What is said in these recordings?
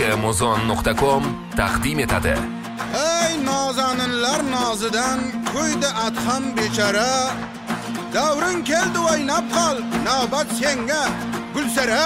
Amazon.com taqdim etadi. Ey nozaninlar nozidan ko'ydi adham bechara. Davrin keldi o'ynab qol, navbat senga Gulsara.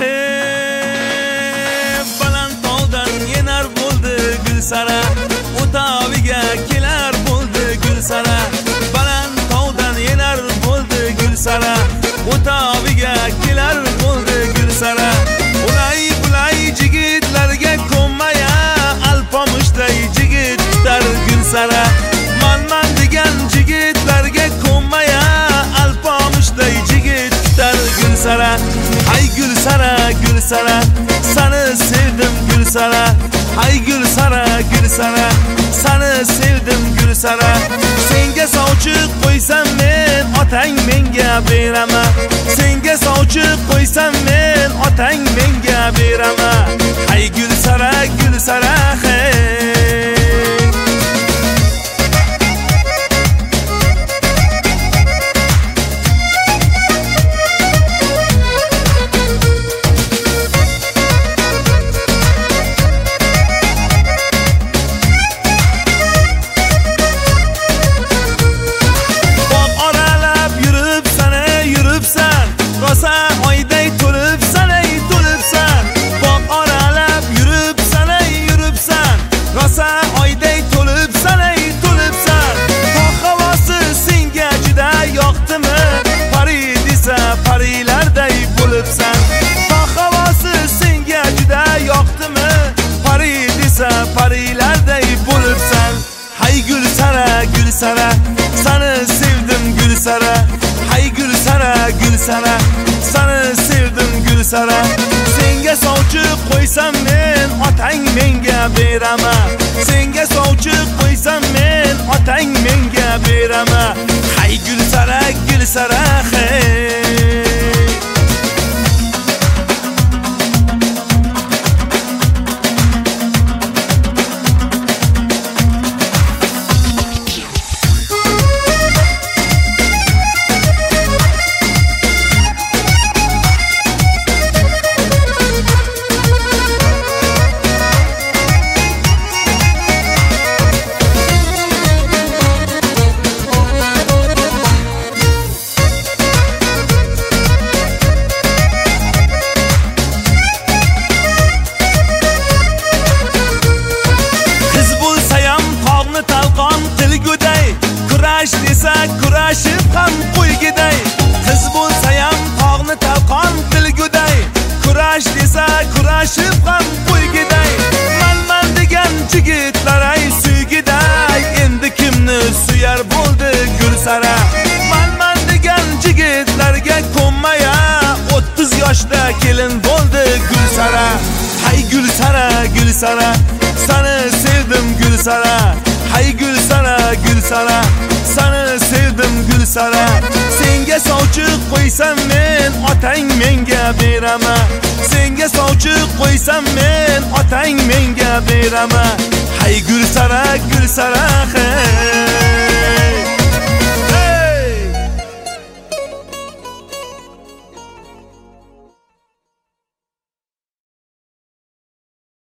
Baland tog'dan yenar bo'ldi Gulsara, o'taviga kelar bo'ldi Gulsara. Baland tog'dan yenar bo'ldi Gulsara, o'taviga kelar bo'ldi Gulsara. Ulay bulay jigitlarga ko'nmaya, alpomushday jigit tutar Gulsara. Man degan jigitlarga ko'nmaya, alpomushday jigit tutar Gulsara. Ay Gulsara, Gulsara, seni sevdim Gulsara. Ay Gulsara, Gulsara, seni sevdim Gulsara. Senga sovchi qo'ysam men, otang menga beraman. Senga sovchi qo'ysam men, otang menga beraman. Ay Gulsara, Gulsara, hey. Oyday to'libsan, ey to'libsan. Boq oralab yuribsan, ey yuribsan. Rosa oyday to'libsan, ey to'libsan. Tog' havosi senga juda yoqdimi? Pari desa parilarday bo'libsan. Tog' havosi senga juda yoqdimi? Pari desa parilarday bo'libsan. Hay Gulsara, Gulsara, seni sevdim Gulsara. Hay Gulsara, Gulsara, seni sevdim Gulsara. Senga sovchi qo'ysam men, otang menga beraman. Senga sovchi qo'ysam men, otang menga beraman. Hay Gulsara, Gulsara, hey. Kurashib ham qo'ygiday. Qiz bo'lsa ham tog'ni talqon qilguday. Kurash desa kurashib ham qo'ygiday. Man degan jigitlar ay suygiday. Endi kimni suyar bo'ldi Gulsara. Man degan jigitlarga ko'nmaya, 30 yoshda kelin bo'ldi Gulsara. Hay Gulsara, Gulsara, seni sevdim Gulsara. Hay Gulsara, Gulsara, seni sevdim Gulsara. Senga sovchi qo'ysam men, otang menga beraman. Senga sovchi qo'ysam men, otang menga beraman. Hay Gulsara, Gulsara, hey.